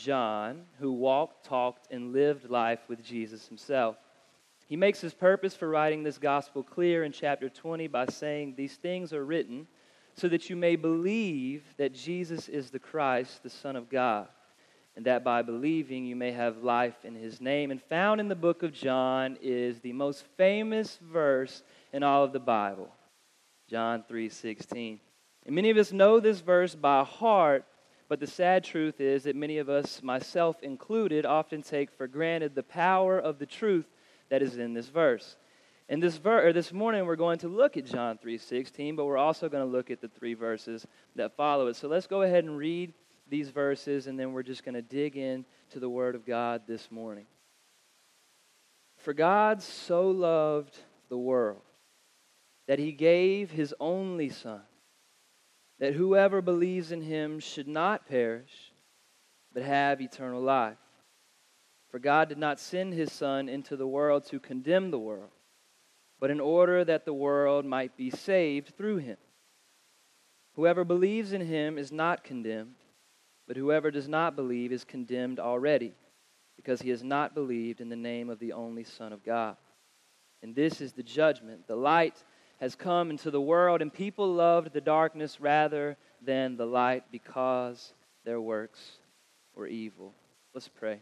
John, who walked, talked, and lived life with Jesus himself. He makes his purpose for writing this gospel clear in chapter 20 by saying, "These things are written so that you may believe that Jesus is the Christ, the Son of God, and that by believing you may have life in his name." And found in the book of John is the most famous verse in all of the Bible, John 3:16. And many of us know this verse by heart, but the sad truth is that many of us, myself included, often take for granted the power of the truth that is in this verse. And this morning we're going to look at John 3:16, but we're also going to look at the three verses that follow it. So let's go ahead and read these verses, and then we're just going to dig in to the Word of God this morning. "For God so loved the world that he gave his only Son, that whoever believes in him should not perish, but have eternal life. For God did not send his Son into the world to condemn the world, but in order that the world might be saved through him. Whoever believes in him is not condemned, but whoever does not believe is condemned already, because he has not believed in the name of the only Son of God. And this is the judgment. The light has come into the world, and people loved the darkness rather than the light, because their works were evil." Let's pray.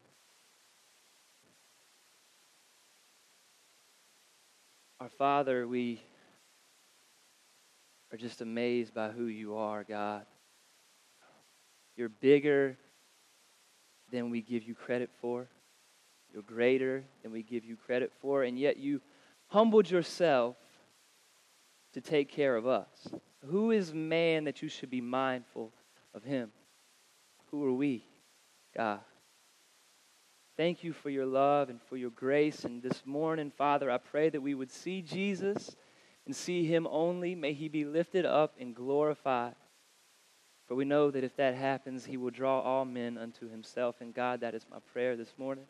Our Father, we are just amazed by who you are, God. You're bigger than we give you credit for. You're greater than we give you credit for, and yet you humbled yourself to take care of us. Who is man that you should be mindful of him? Who are we, God? Thank you for your love and for your grace. And this morning, Father, I pray that we would see Jesus and see him only. May he be lifted up and glorified. For we know that if that happens, he will draw all men unto himself. And God, that is my prayer this morning.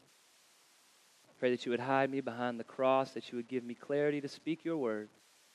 I pray that you would hide me behind the cross, that you would give me clarity to speak your word,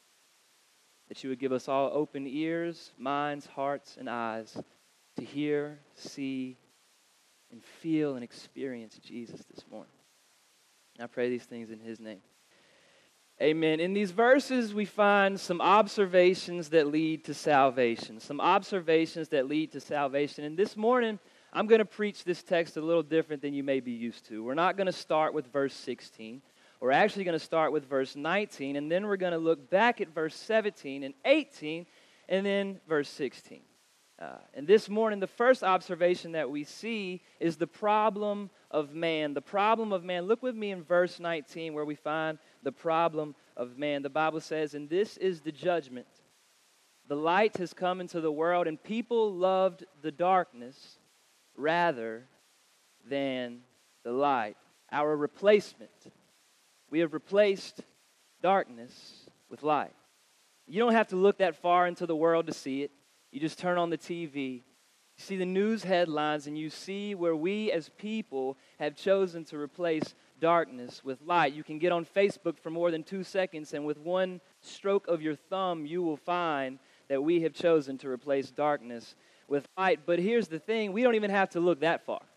that you would give us all open ears, minds, hearts, and eyes to hear, see, and feel and experience Jesus this morning. And I pray these things in his name. Amen. In these verses, we find some observations that lead to salvation. Some observations that lead to salvation. And this morning, I'm going to preach this text a little different than you may be used to. We're not going to start with verse 16. We're actually going to start with verse 19, and then we're going to look back at verse 17 and 18, and then verse 16. And this morning, the first observation that we see is the problem of man. The problem of man. Look with me in verse 19 where we find the problem of man. The Bible says, "And this is the judgment. The light has come into the world, and people loved the darkness rather than the light." Our replacement. We have replaced darkness with light. You don't have to look that far into the world to see it. You just turn on the TV, you see the news headlines, and you see where we as people have chosen to replace darkness with light. You can get on Facebook for more than 2 seconds, and with one stroke of your thumb, you will find that we have chosen to replace darkness with light. But here's the thing, we don't even have to look that far.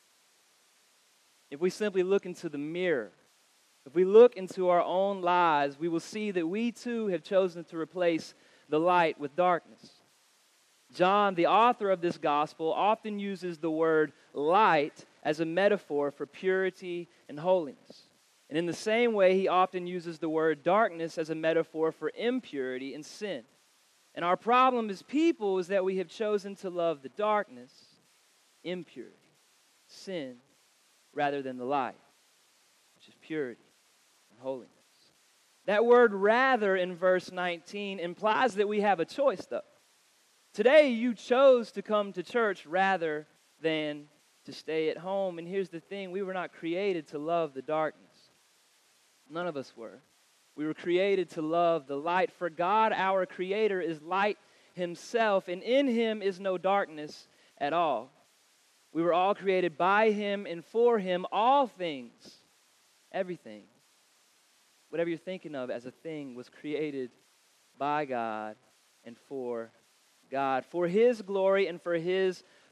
If we simply look into the mirror, if we look into our own lives, we will see that we too have chosen to replace the light with darkness. John, the author of this gospel, often uses the word light as a metaphor for purity and holiness. And in the same way, he often uses the word darkness as a metaphor for impurity and sin. And our problem as people is that we have chosen to love the darkness, impurity, sin, rather than the light, which is purity and holiness. That word "rather" in verse 19 implies that we have a choice, though. Today, you chose to come to church rather than to stay at home. And here's the thing, we were not created to love the darkness. None of us were. We were created to love the light. For God, our Creator, is light himself, and in him is no darkness at all. We were all created by him and for him. All things, everything, whatever you're thinking of as a thing, was created by God and for God, for his glory and for his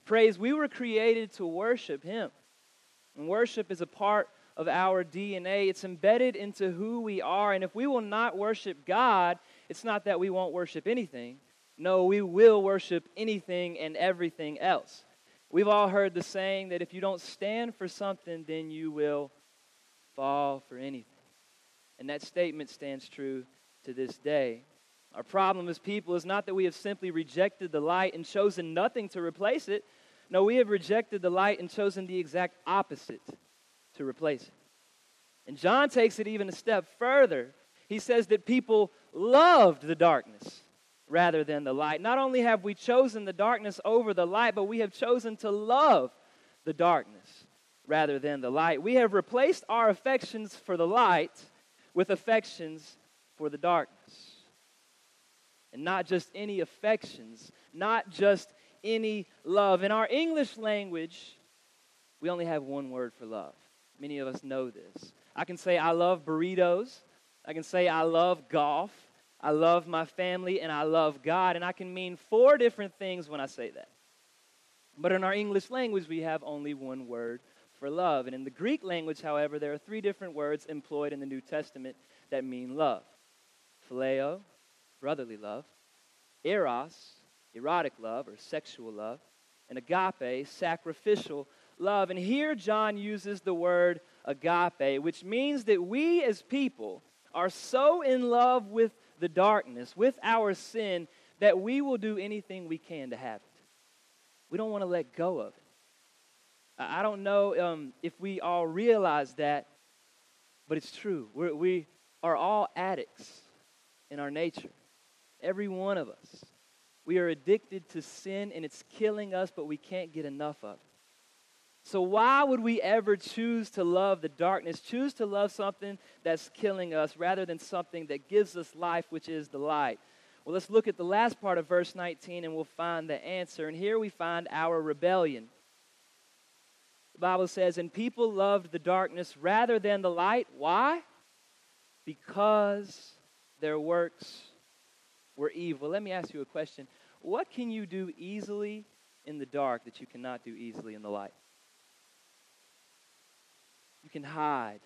praise. We were created to worship him. And worship is a part of our DNA. It's embedded into who we are. And if we will not worship God, it's not that we won't worship anything. No, we will worship anything and everything else. We've all heard the saying that if you don't stand for something, then you will fall for anything. And that statement stands true to this day. Our problem as people is not that we have simply rejected the light and chosen nothing to replace it. No, we have rejected the light and chosen the exact opposite to replace it. And John takes it even a step further. He says that people loved the darkness rather than the light. Not only have we chosen the darkness over the light, but we have chosen to love the darkness rather than the light. We have replaced our affections for the light with affections for the darkness. And not just any affections, not just any love. In our English language, we only have one word for love. Many of us know this. I can say I love burritos. I can say I love golf. I love my family, and I love God. And I can mean 4 different things when I say that. But in our English language, we have only one word for love. And in the Greek language, however, there are 3 different words employed in the New Testament that mean love. Phileo, brotherly love. Eros, erotic love or sexual love. And agape, sacrificial love. And here John uses the word agape, which means that we as people are so in love with the darkness, with our sin, that we will do anything we can to have it. We don't want to let go of it. I don't know if we all realize that, but it's true. We are all addicts in our nature. Every one of us. We are addicted to sin, and it's killing us, but we can't get enough of it. So why would we ever choose to love the darkness, choose to love something that's killing us rather than something that gives us life, which is the light? Well, let's look at the last part of verse 19 and we'll find the answer. And here we find our rebellion. The Bible says, and people loved the darkness rather than the light. Why? Because their works were evil. Let me ask you a question. What can you do easily in the dark that you cannot do easily in the light? You can hide.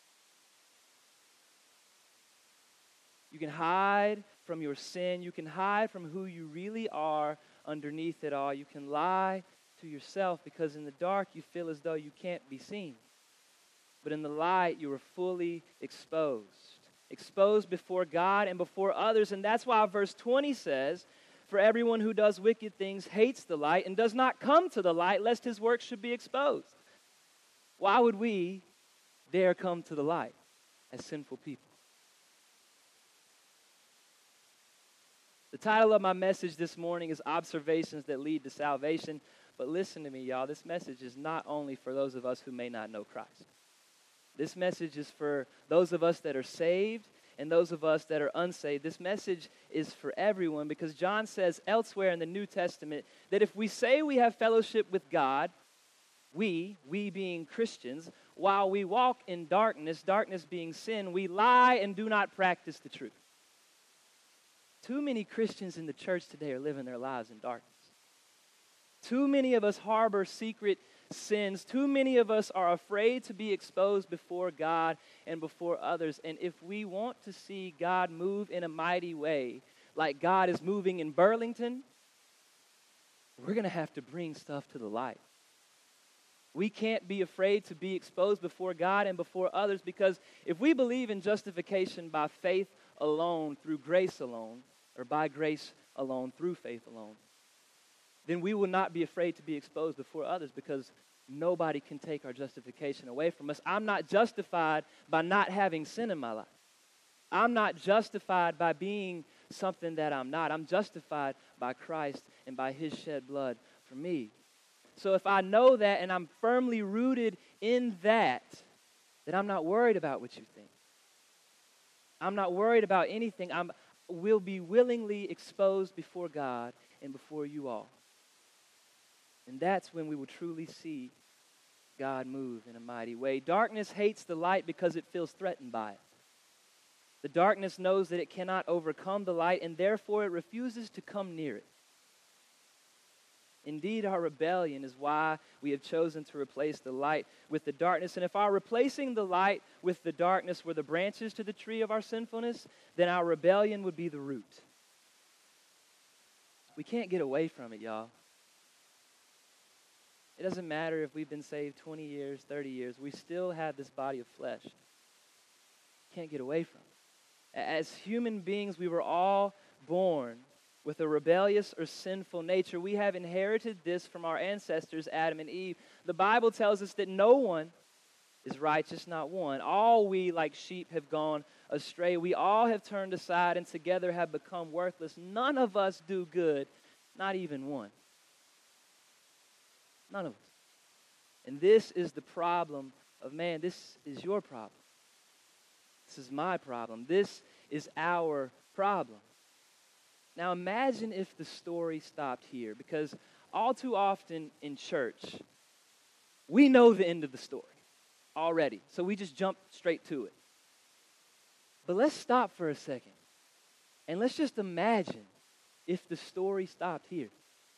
You can hide from your sin. You can hide from who you really are underneath it all. You can lie to yourself because in the dark you feel as though you can't be seen. But in the light you are fully exposed. Exposed before God and before others. And that's why verse 20 says, for everyone who does wicked things hates the light and does not come to the light lest his work should be exposed. Why would we dare come to the light as sinful people? The title of my message this morning is Observations That Lead to Salvation. But listen to me, y'all. This message is not only for those of us who may not know Christ. This message is for those of us that are saved and those of us that are unsaved. This message is for everyone because John says elsewhere in the New Testament that if we say we have fellowship with God, we being Christians, while we walk in darkness, darkness being sin, we lie and do not practice the truth. Too many Christians in the church today are living their lives in darkness. Too many of us harbor secret sins. Too many of us are afraid to be exposed before God and before others. And if we want to see God move in a mighty way, like God is moving in Burlington, we're going to have to bring stuff to the light. We can't be afraid to be exposed before God and before others because if we believe in justification by faith alone, through grace alone, or by grace alone, through faith alone, then we will not be afraid to be exposed before others because nobody can take our justification away from us. I'm not justified by not having sin in my life. I'm not justified by being something that I'm not. I'm justified by Christ and by his shed blood for me. So if I know that and I'm firmly rooted in that, then I'm not worried about what you think. I'm not worried about anything. I will be willingly exposed before God and before you all. And that's when we will truly see God move in a mighty way. Darkness hates the light because it feels threatened by it. The darkness knows that it cannot overcome the light, and therefore it refuses to come near it. Indeed, our rebellion is why we have chosen to replace the light with the darkness. And if our replacing the light with the darkness were the branches to the tree of our sinfulness, then our rebellion would be the root. We can't get away from it, y'all. It doesn't matter if we've been saved 20 years, 30 years. We still have this body of flesh. Can't get away from it. As human beings, we were all born with a rebellious or sinful nature. We have inherited this from our ancestors, Adam and Eve. The Bible tells us that no one is righteous, not one. All we, like sheep, have gone astray. We all have turned aside and together have become worthless. None of us do good, not even one. None of us. And this is the problem of man. This is your problem. This is my problem. This is our problem. Now imagine if the story stopped here, because all too often in church, we know the end of the story already, so we just jump straight to it. But let's stop for a second, and let's just imagine if the story stopped here.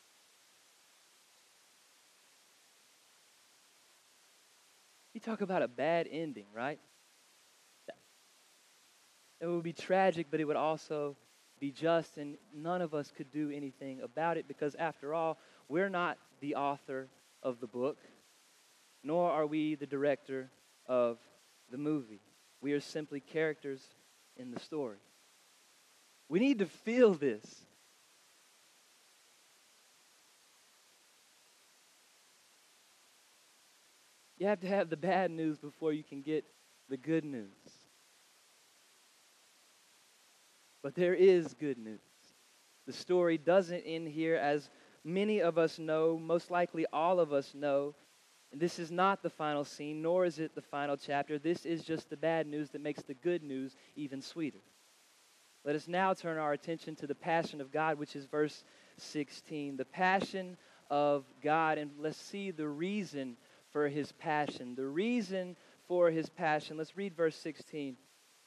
You talk about a bad ending, right? It would be tragic, but it would also be just, and none of us could do anything about it because, after all, we're not the author of the book, nor are we the director of the movie. We are simply characters in the story. We need to feel this. You have to have the bad news before you can get the good news. But there is good news. The story doesn't end here, as many of us know, most likely all of us know. And this is not the final scene, nor is it the final chapter. This is just the bad news that makes the good news even sweeter. Let us now turn our attention to the passion of God, which is verse 16. The passion of God, and let's see the reason for his passion. The reason for his passion. Let's read verse 16.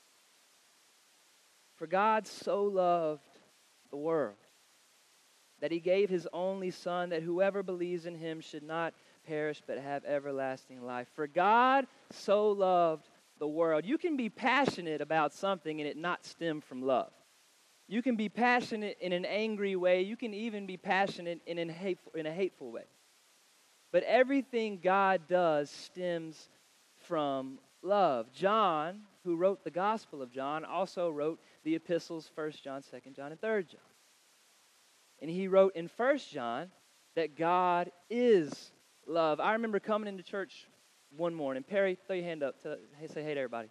For God so loved the world that he gave his only Son, that whoever believes in him should not perish but have everlasting life. For God so loved the world. You can be passionate about something and it not stem from love. You can be passionate in an angry way. You can even be passionate in a hateful way. But everything God does stems from love. John, who wrote the Gospel of John, also wrote the epistles 1 John, 2 John, and 3 John. And he wrote in 1 John that God is love. I remember coming into church one morning. Perry, throw your hand up. Say hey to everybody.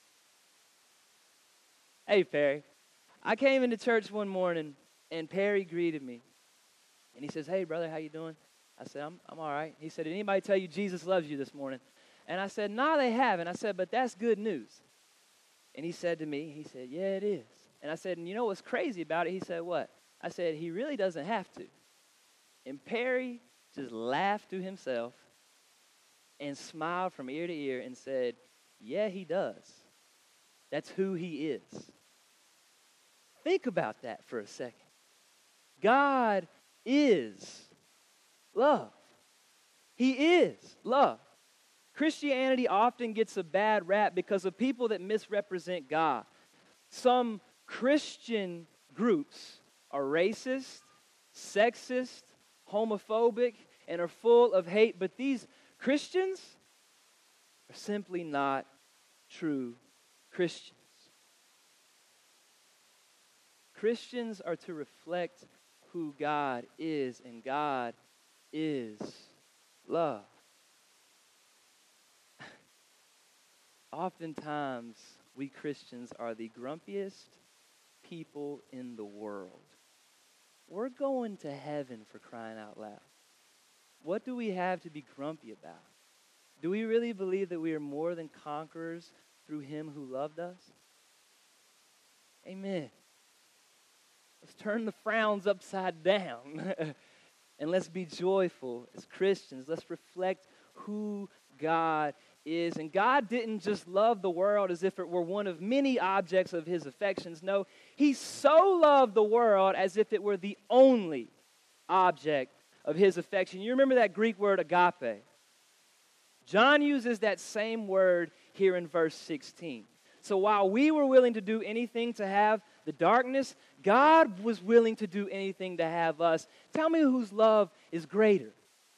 Hey, Perry. I came into church one morning, and Perry greeted me. And he says, hey, brother, how you doing? I said, I'm all right. He said, did anybody tell you Jesus loves you this morning? And I said, no, they haven't. I said, but that's good news. And he said to me, he said, yeah, it is. And I said, and you know what's crazy about it? He said, what? I said, he really doesn't have to. And Perry just laughed to himself and smiled from ear to ear and said, yeah, he does. That's who he is. Think about that for a second. God is love. He is love. Christianity often gets a bad rap because of people that misrepresent God. Some Christian groups are racist, sexist, homophobic, and are full of hate, but these Christians are simply not true Christians. Christians are to reflect who God is, and God is love. Oftentimes, we Christians are the grumpiest people in the world. We're going to heaven, for crying out loud. What do we have to be grumpy about? Do we really believe that we are more than conquerors through him who loved us? Amen. Let's turn the frowns upside down and let's be joyful as Christians. Let's reflect who God is. And God didn't just love the world as if it were one of many objects of his affections. No, he so loved the world as if it were the only object of his affection. You remember that Greek word agape. John uses that same word here in verse 16. So while we were willing to do anything to have the darkness, God was willing to do anything to have us. Tell me whose love is greater.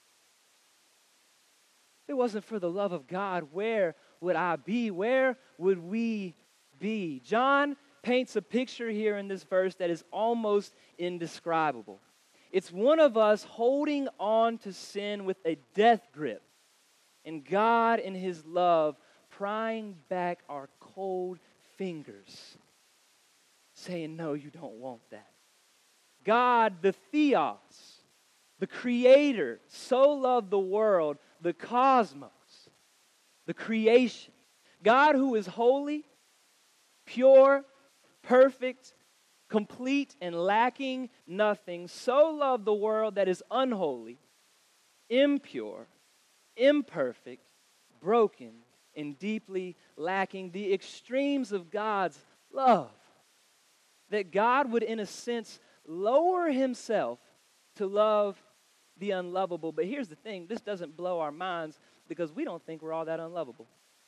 If it wasn't for the love of God, where would I be? Where would we be? John paints a picture here in this verse that is almost indescribable. It's one of us holding on to sin with a death grip, and God in his love prying back our cold fingers, saying, no, you don't want that. God, the Theos, the Creator, so loved the world, the cosmos, the creation. God who is holy, pure, perfect, complete, and lacking nothing, so loved the world that is unholy, impure, imperfect, broken, and deeply lacking, the extremes of God's love. That God would, in a sense, lower himself to love the unlovable. But here's the thing, this doesn't blow our minds because we don't think we're all that unlovable.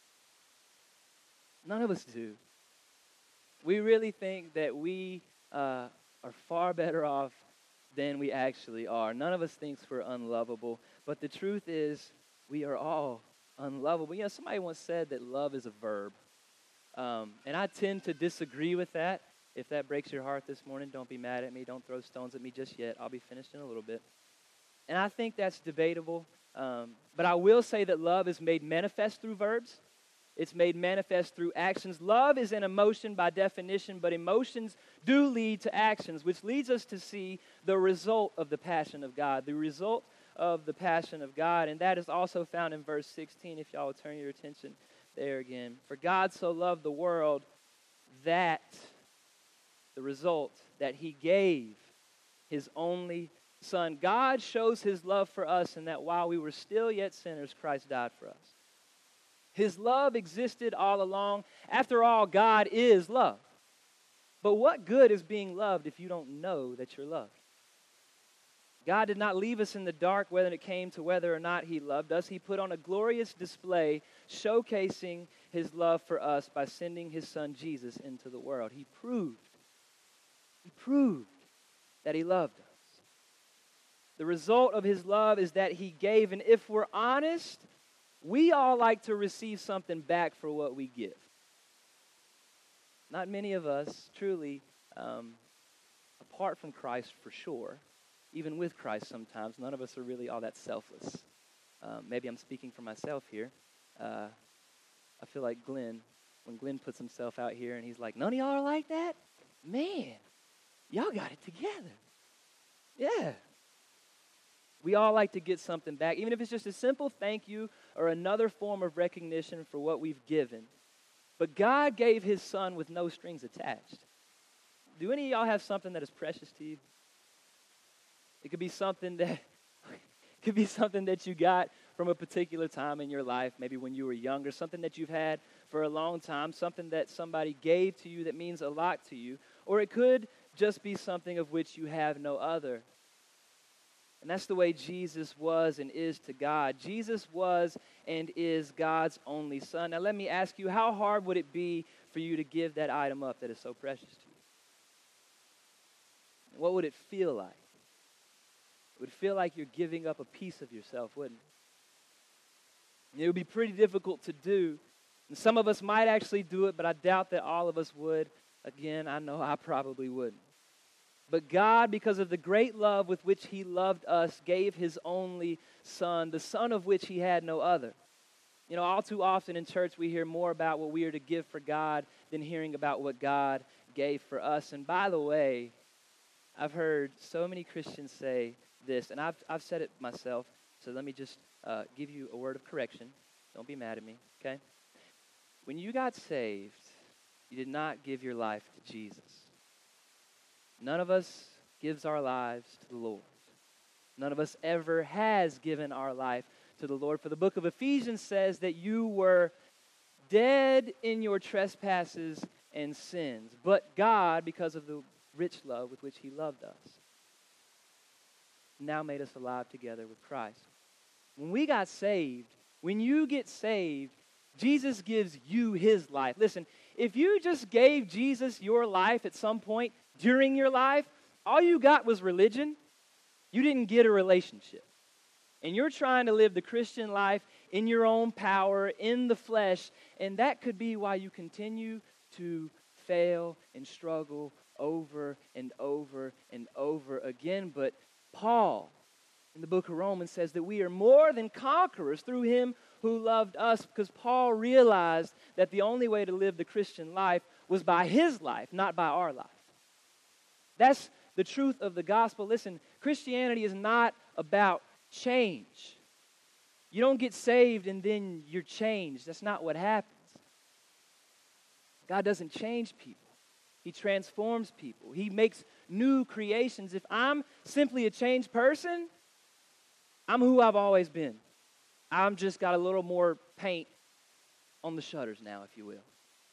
None of us do. We really think that we are far better off than we actually are. None of us thinks we're unlovable. But the truth is, we are all unlovable. You know, somebody once said that love is a verb. And I tend to disagree with that. If that breaks your heart this morning, don't be mad at me. Don't throw stones at me just yet. I'll be finished in a little bit. And I think that's debatable. But I will say that love is made manifest through verbs. It's made manifest through actions. Love is an emotion by definition, but emotions do lead to actions, which leads us to see the result of the passion of God. The result of the passion of God. And that is also found in verse 16, if y'all will turn your attention there again. For God so loved the world that, the result, that he gave his only Son. God shows his love for us in that while we were still yet sinners, Christ died for us. His love existed all along. After all, God is love. But what good is being loved if you don't know that you're loved? God did not leave us in the dark whether it came to whether or not he loved us. He put on a glorious display showcasing his love for us by sending his Son Jesus into the world. He proved that he loved us. The result of his love is that he gave, and if we're honest, we all like to receive something back for what we give. Not many of us, truly, apart from Christ for sure, even with Christ sometimes, none of us are really all that selfless. Maybe I'm speaking for myself here. I feel like Glenn, when Glenn puts himself out here and he's like, none of y'all are like that? Man, y'all got it together. Yeah. We all like to get something back, even if it's just a simple thank you or another form of recognition for what we've given. But God gave his Son with no strings attached. Do any of y'all have something that is precious to you? It could be something that you got from a particular time in your life, maybe when you were younger, something that you've had for a long time, something that somebody gave to you that means a lot to you, or it could just be something of which you have no other. And that's the way Jesus was and is to God. Jesus was and is God's only Son. Now let me ask you, how hard would it be for you to give that item up that is so precious to you? What would it feel like? It would feel like you're giving up a piece of yourself, wouldn't it? It would be pretty difficult to do. And some of us might actually do it, but I doubt that all of us would. Again, I know I probably wouldn't. But God, because of the great love with which he loved us, gave his only Son, the Son of which he had no other. You know, all too often in church we hear more about what we are to give for God than hearing about what God gave for us. And by the way, I've heard so many Christians say this, and I've said it myself, so let me just give you a word of correction. Don't be mad at me, okay? When you got saved, you did not give your life to Jesus. None of us gives our lives to the Lord. None of us ever has given our life to the Lord. For the book of Ephesians says that you were dead in your trespasses and sins. But God, because of the rich love with which he loved us, now made us alive together with Christ. When we got saved, when you get saved, Jesus gives you his life. Listen, if you just gave Jesus your life at some point during your life, all you got was religion. You didn't get a relationship. And you're trying to live the Christian life in your own power, in the flesh, and that could be why you continue to fail and struggle over and over and over again. But Paul, in the book of Romans, says that we are more than conquerors through him who loved us, because Paul realized that the only way to live the Christian life was by his life, not by our life. That's the truth of the gospel. Listen, Christianity is not about change. You don't get saved and then you're changed. That's not what happens. God doesn't change people. He transforms people. He makes new creations. If I'm simply a changed person, I'm who I've always been. I'm just got a little more paint on the shutters now, if you will.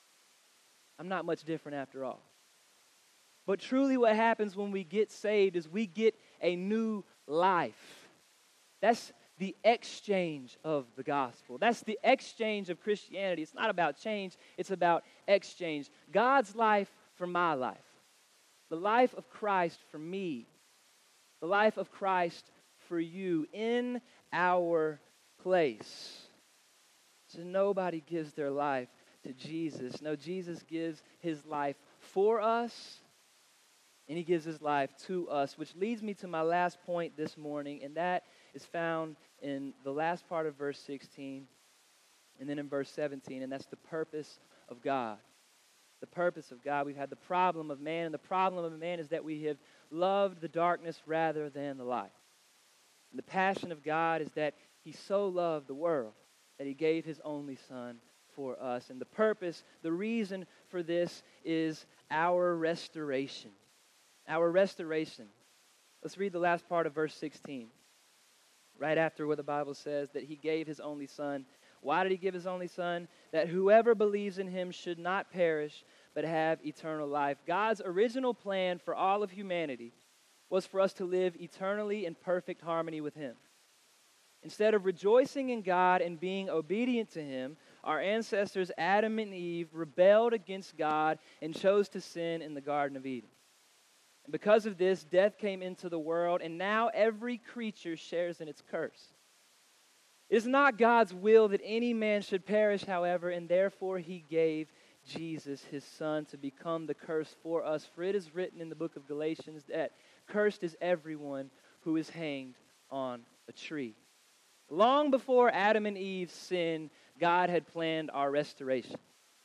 I'm not much different after all. But truly what happens when we get saved is we get a new life. That's the exchange of the gospel. That's the exchange of Christianity. It's not about change, it's about exchange. God's life for my life. The life of Christ for me. The life of Christ for you in our place. So nobody gives their life to Jesus. No, Jesus gives his life for us, and he gives his life to us, which leads me to my last point this morning, and that is found in the last part of verse 16 and then in verse 17, and that's the purpose of God. The purpose of God. We've had the problem of man, and the problem of man is that we have loved the darkness rather than the light. And the passion of God is that he so loved the world that he gave his only Son for us. And the purpose, the reason for this is our restoration. Our restoration. Let's read the last part of verse 16. Right after what the Bible says, that he gave his only Son. Why did he give his only Son? That whoever believes in him should not perish, but have eternal life. God's original plan for all of humanity was for us to live eternally in perfect harmony with him. Instead of rejoicing in God and being obedient to him, our ancestors Adam and Eve rebelled against God and chose to sin in the Garden of Eden. And because of this, death came into the world, and now every creature shares in its curse. It is not God's will that any man should perish, however, and therefore he gave Jesus, his Son, to become the curse for us. For it is written in the book of Galatians that cursed is everyone who is hanged on a tree. Long before Adam and Eve sinned, God had planned our restoration.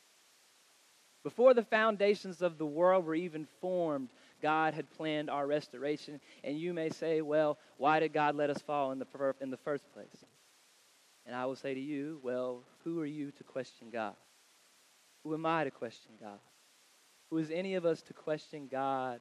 Before the foundations of the world were even formed, God had planned our restoration. And you may say, well, why did God let us fall in the first place? And I will say to you, well, who are you to question God? Who am I to question God? Who is any of us to question God?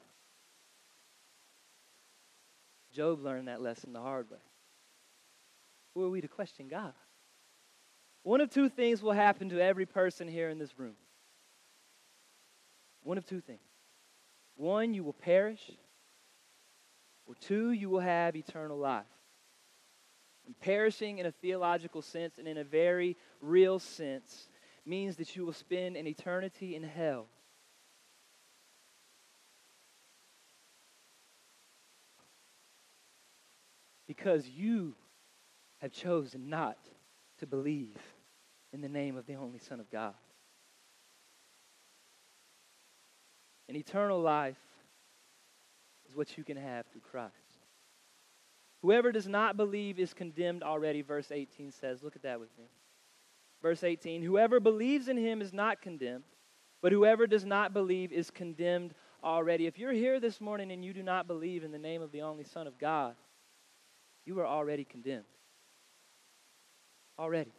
Job learned that lesson the hard way. Who are we to question God? One of two things will happen to every person here in this room. One of two things. One, you will perish. Or two, you will have eternal life. And perishing in a theological sense and in a very real sense means that you will spend an eternity in hell. Because you have chosen not to believe in the name of the only Son of God. And eternal life is what you can have through Christ. Whoever does not believe is condemned already, verse 18 says. Look at that with me. Verse 18, whoever believes in him is not condemned, but whoever does not believe is condemned already. If you're here this morning and you do not believe in the name of the only Son of God, you are already condemned. Already.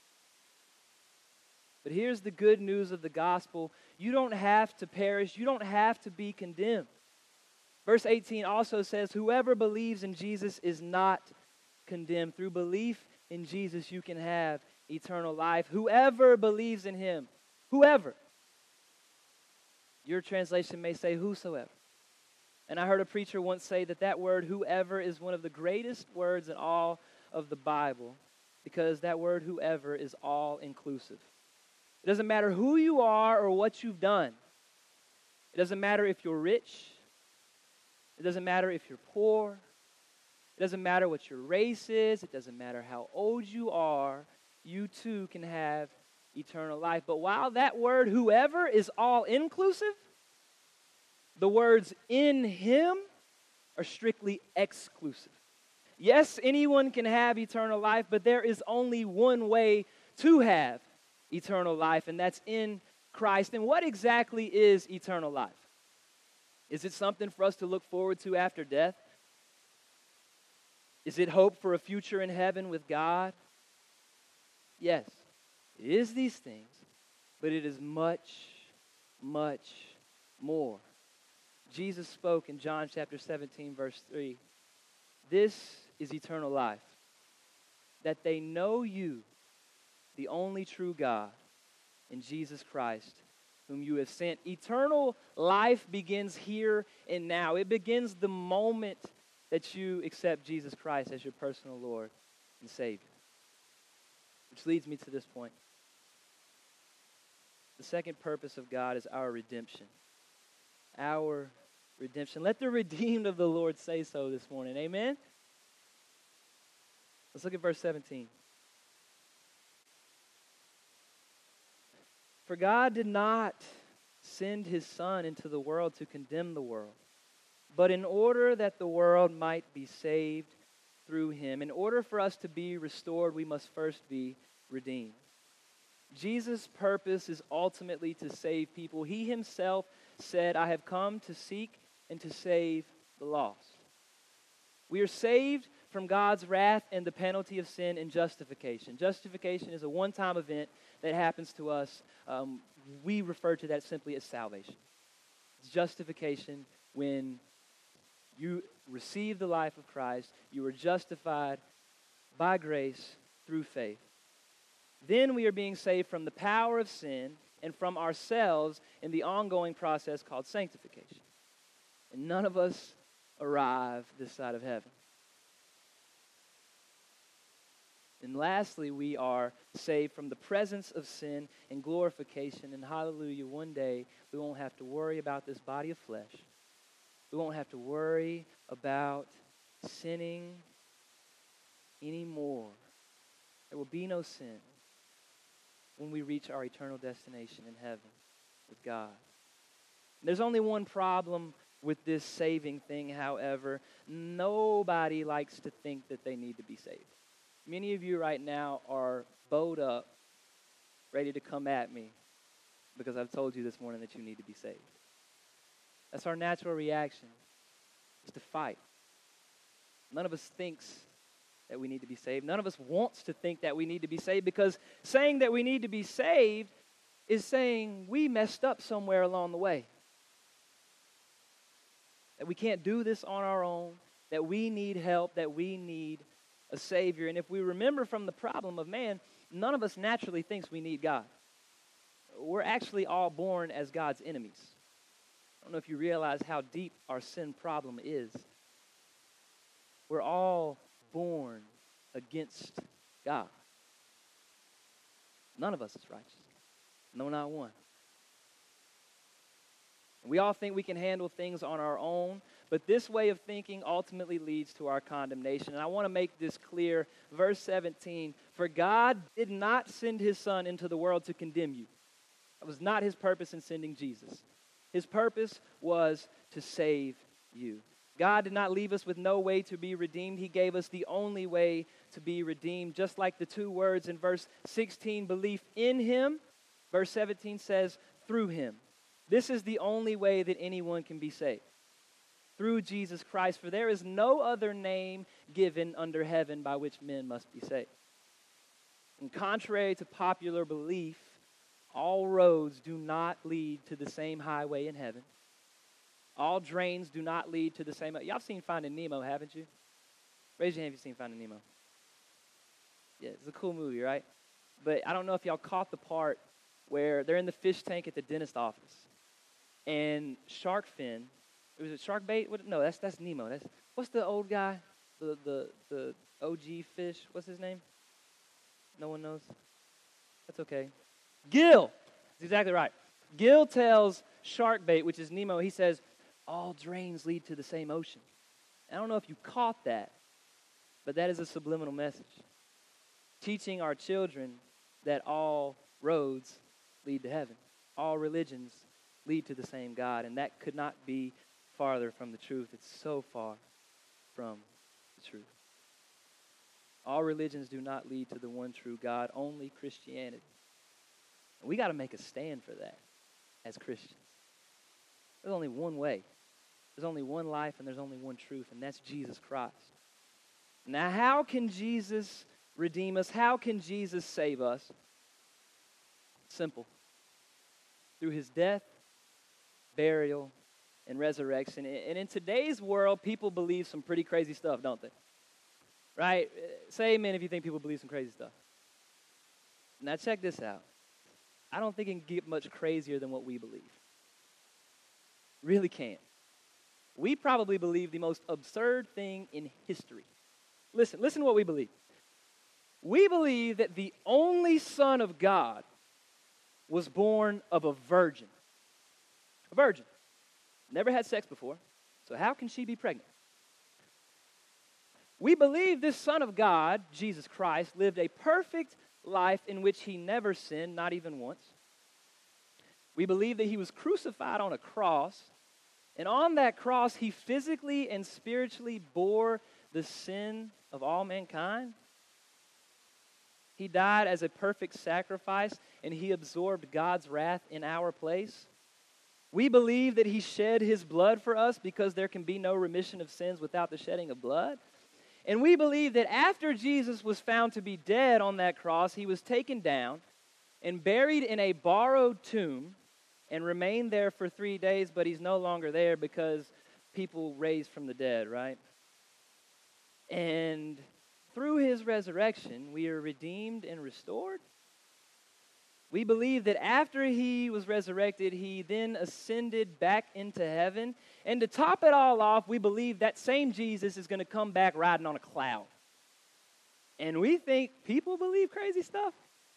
But here's the good news of the gospel. You don't have to perish. You don't have to be condemned. Verse 18 also says, whoever believes in Jesus is not condemned. Through belief in Jesus, you can have eternal life. Whoever believes in him. Whoever. Your translation may say whosoever. And I heard a preacher once say that that word whoever is one of the greatest words in all of the Bible, because that word whoever is all inclusive. It doesn't matter who you are or what you've done. It doesn't matter if you're rich. It doesn't matter if you're poor. It doesn't matter what your race is. It doesn't matter how old you are. You too can have eternal life. But while that word whoever is all inclusive, the words in him are strictly exclusive. Yes, anyone can have eternal life, but there is only one way to have eternal life, and that's in Christ. And what exactly is eternal life? Is it something for us to look forward to after death? Is it hope for a future in heaven with God? Yes, it is these things, but it is much, much more. Jesus spoke in John chapter 17, verse 3. This is eternal life, that they know you, the only true God, in Jesus Christ, whom you have sent. Eternal life begins here and now. It begins the moment that you accept Jesus Christ as your personal Lord and Savior. Which leads me to this point. The second purpose of God is our redemption. Our redemption. Let the redeemed of the Lord say so this morning. Amen? Let's look at verse 17. For God did not send his Son into the world to condemn the world, but in order that the world might be saved through him. In order for us to be restored, we must first be redeemed. Jesus' purpose is ultimately to save people. He himself said, I have come to seek and to save the lost. We are saved from God's wrath and the penalty of sin in justification. Justification is a one-time event that happens to us. We refer to that simply as salvation. It's justification when you receive the life of Christ. You are justified by grace through faith. Then we are being saved from the power of sin and from ourselves in the ongoing process called sanctification. And none of us arrive this side of heaven. And lastly, we are saved from the presence of sin and glorification. And hallelujah, one day we won't have to worry about this body of flesh. We won't have to worry about sinning anymore. There will be no sin when we reach our eternal destination in heaven with God. There's only one problem with this saving thing, however. Nobody likes to think that they need to be saved. Many of you right now are bowed up, ready to come at me because I've told you this morning that you need to be saved. That's our natural reaction, is to fight. None of us thinks that we need to be saved. None of us wants to think that we need to be saved, because saying that we need to be saved is saying we messed up somewhere along the way. That we can't do this on our own, that we need help, that we need a Savior. And if we remember from the problem of man, none of us naturally thinks we need God. We're actually all born as God's enemies. I don't know if you realize how deep our sin problem is. We're all born against God. None of us is righteous. No, not one. We all think we can handle things on our own, but this way of thinking ultimately leads to our condemnation. And I want to make this clear. Verse 17, for God did not send his Son into the world to condemn you. That was not his purpose in sending Jesus. His purpose was to save you. God did not leave us with no way to be redeemed. He gave us the only way to be redeemed. Just like the two words in verse 16, belief in him. Verse 17 says, through him. This is the only way that anyone can be saved. Through Jesus Christ. For there is no other name given under heaven by which men must be saved. And contrary to popular belief, all roads do not lead to the same highway in heaven. All drains do not lead to the same. Y'all have seen Finding Nemo, haven't you? Raise your hand if you've seen Finding Nemo. Yeah, it's a cool movie, right? But I don't know if y'all caught the part where they're in the fish tank at the dentist office. And shark fin Was it shark bait? What, no, that's Nemo. What's the old guy? The OG fish. What's his name? No one knows. That's okay. Gil. That's exactly right. Gil tells shark bait, which is Nemo. He says, all drains lead to the same ocean. I don't know if you caught that, but that is a subliminal message. Teaching our children that all roads lead to heaven. All religions lead to the same God, and that could not be farther from the truth. It's so far from the truth. All religions do not lead to the one true God, only Christianity. And we got to make a stand for that as Christians. There's only one way. There's only one life, and there's only one truth, and that's Jesus Christ. Now, how can Jesus redeem us? How can Jesus save us? Simple. Through his death, burial, and resurrection. And in today's world, people believe some pretty crazy stuff, don't they? Right? Say amen if you think people believe some crazy stuff. Now check this out. I don't think it can get much crazier than what we believe. Really can't. We probably believe the most absurd thing in history. Listen to what we believe. We believe that the only Son of God was born of a virgin. A virgin. Never had sex before, so how can she be pregnant? We believe this Son of God, Jesus Christ, lived a perfect life in which he never sinned, not even once. We believe that he was crucified on a cross, and on that cross he physically and spiritually bore the sin of all mankind. He died as a perfect sacrifice, and he absorbed God's wrath in our place. We believe that he shed his blood for us because there can be no remission of sins without the shedding of blood. And we believe that after Jesus was found to be dead on that cross, he was taken down and buried in a borrowed tomb and remained there for 3 days, but he's no longer there because people raised from the dead, right? And through his resurrection, we are redeemed and restored. We believe that after he was resurrected, he then ascended back into heaven. And to top it all off, we believe that same Jesus is going to come back riding on a cloud. And we think people believe crazy stuff.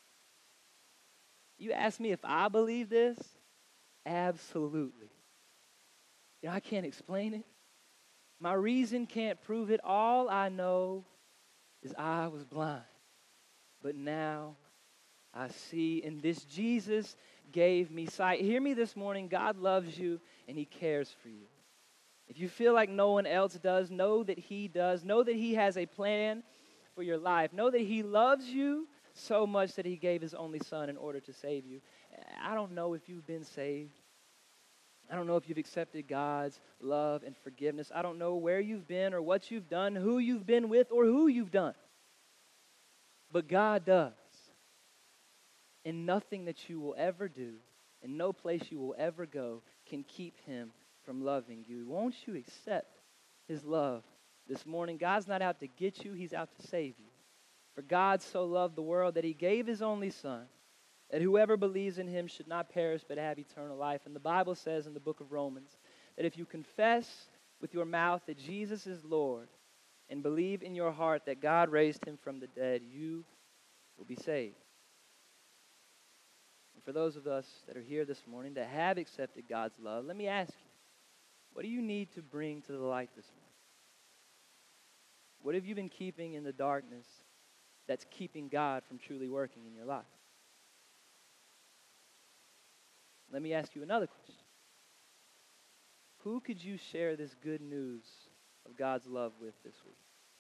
You ask me if I believe this? Absolutely. You know, I can't explain it. My reason can't prove it. All I know is I was blind. But now I see, and this Jesus gave me sight. Hear me this morning. God loves you, and he cares for you. If you feel like no one else does, know that he does. Know that he has a plan for your life. Know that he loves you so much that he gave his only son in order to save you. I don't know if you've been saved. I don't know if you've accepted God's love and forgiveness. I don't know where you've been or what you've done, who you've been with, or who you've done. But God does. And nothing that you will ever do, and no place you will ever go, can keep him from loving you. Won't you accept his love this morning? God's not out to get you, he's out to save you. For God so loved the world that he gave his only son, that whoever believes in him should not perish but have eternal life. And the Bible says in the book of Romans that if you confess with your mouth that Jesus is Lord and believe in your heart that God raised him from the dead, you will be saved. And for those of us that are here this morning that have accepted God's love, let me ask you, what do you need to bring to the light this morning? What have you been keeping in the darkness that's keeping God from truly working in your life? Let me ask you another question. Who could you share this good news of God's love with this week?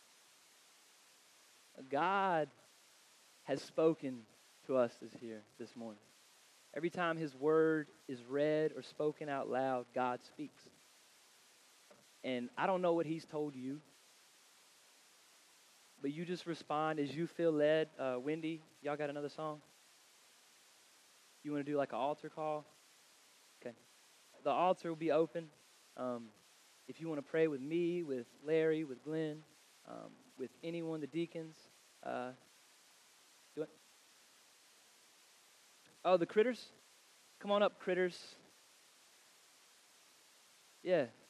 God has spoken to us this morning. Every time his word is read or spoken out loud, God speaks. And I don't know what he's told you, but you just respond as you feel led. Wendy, y'all got another song? You want to do like an altar call? Okay. The altar will be open. If you want to pray with me, with Larry, with Glenn, with anyone, the deacons, do it. Oh, the critters? Come on up, critters. Yeah.